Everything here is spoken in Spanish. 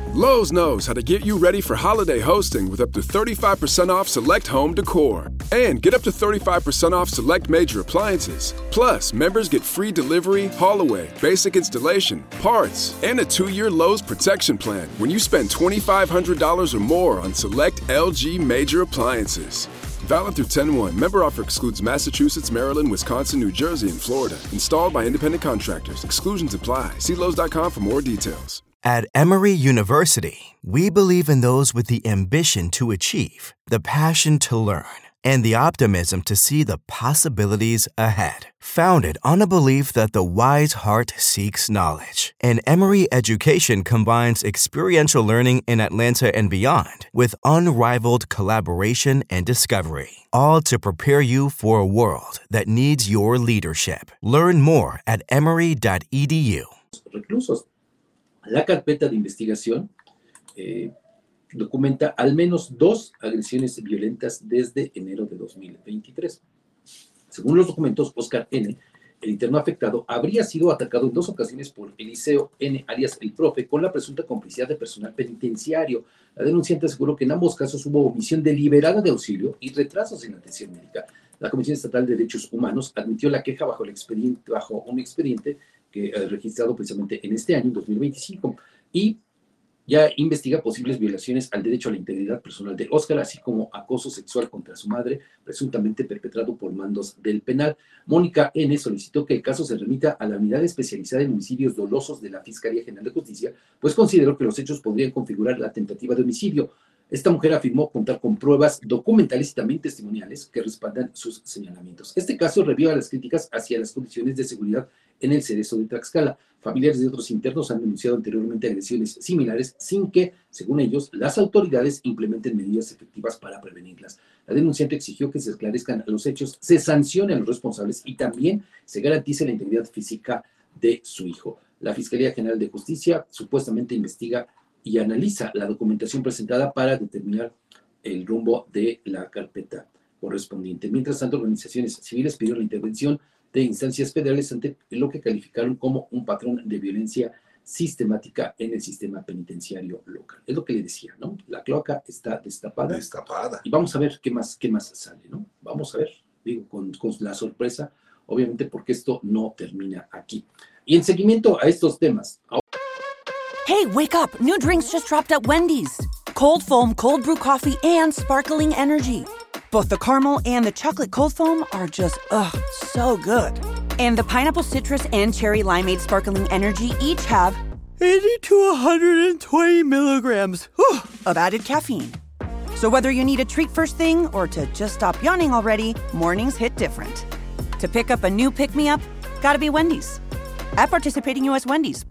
Lowe's knows how to get you ready for holiday hosting with up to 35% off select home decor. And get up to 35% off select major appliances. Plus, members get free delivery, haul away, basic installation, parts, and a 2-year Lowe's protection plan when you spend $2,500 or more on select LG major appliances. Valid through 10/1. Member offer excludes Massachusetts, Maryland, Wisconsin, New Jersey, and Florida. Installed by independent contractors. Exclusions apply. See Lowe's.com for more details. At Emory University, we believe in those with the ambition to achieve, the passion to learn, and the optimism to see the possibilities ahead. Founded on a belief that the wise heart seeks knowledge, and Emory education combines experiential learning in Atlanta and beyond with unrivaled collaboration and discovery, all to prepare you for a world that needs your leadership. Learn more at emory.edu. Reclusos. La carpeta de investigación documenta al menos 2 agresiones violentas desde enero de 2023. Según los documentos, Oscar N., el interno afectado, habría sido atacado en 2 ocasiones por Eliseo N., alias el profe, con la presunta complicidad de personal penitenciario. La denunciante aseguró que en ambos casos hubo omisión deliberada de auxilio y retrasos en la atención médica. La Comisión Estatal de Derechos Humanos admitió la queja bajo un expediente que registrado precisamente en este año, 2025, y ya investiga posibles violaciones al derecho a la integridad personal de Oscar, así como acoso sexual contra su madre, presuntamente perpetrado por mandos del penal. Mónica N. solicitó que el caso se remita a la unidad especializada en homicidios dolosos de la Fiscalía General de Justicia, pues consideró que los hechos podrían configurar la tentativa de homicidio. Esta mujer afirmó contar con pruebas documentales y también testimoniales que respaldan sus señalamientos. Este caso reviva las críticas hacia las condiciones de seguridad en el Cerezo de Tlaxcala. Familiares de otros internos han denunciado anteriormente agresiones similares sin que, según ellos, las autoridades implementen medidas efectivas para prevenirlas. La denunciante exigió que se esclarezcan los hechos, se sancionen a los responsables y también se garantice la integridad física de su hijo. La Fiscalía General de Justicia supuestamente investiga y analiza la documentación presentada para determinar el rumbo de la carpeta correspondiente. Mientras tanto, organizaciones civiles pidieron la intervención de instancias federales ante lo que calificaron como un patrón de violencia sistemática en el sistema penitenciario local. Es lo que le decía, ¿no? La cloaca está destapada. Y vamos a ver qué más sale, ¿no? Vamos a ver, digo, con la sorpresa, obviamente, porque esto no termina aquí. Y en seguimiento a estos temas. Hey, wake up! New drinks just dropped at Wendy's. Cold foam, cold brew coffee, and sparkling energy. Both the caramel and the chocolate cold foam are just, so good. And the pineapple citrus and cherry limeade sparkling energy each have 80 to 120 milligrams of added caffeine. So whether you need a treat first thing or to just stop yawning already, mornings hit different. To pick up a new pick-me-up, gotta be Wendy's. At participating U.S. Wendy's,